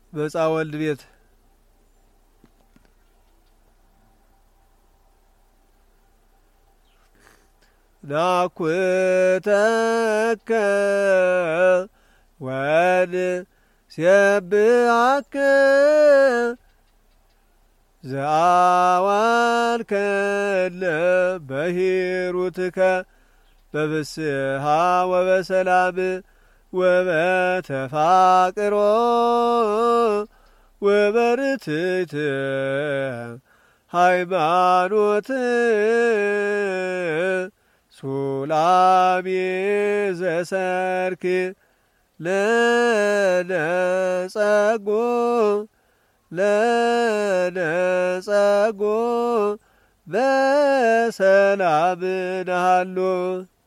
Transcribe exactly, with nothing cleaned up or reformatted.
በጻወልድ ቤት ናኩተከ ወንሴብሐከ ዘአዋልከነ በሂሩትከ በፍስሓ ወበሰላም ወበተፋቅሮ ወበርትዕት ሃይማኖት ሱላሜ ዘሰርክ ለነጸጎ ለነጸጎ በሰላም ናሃሎ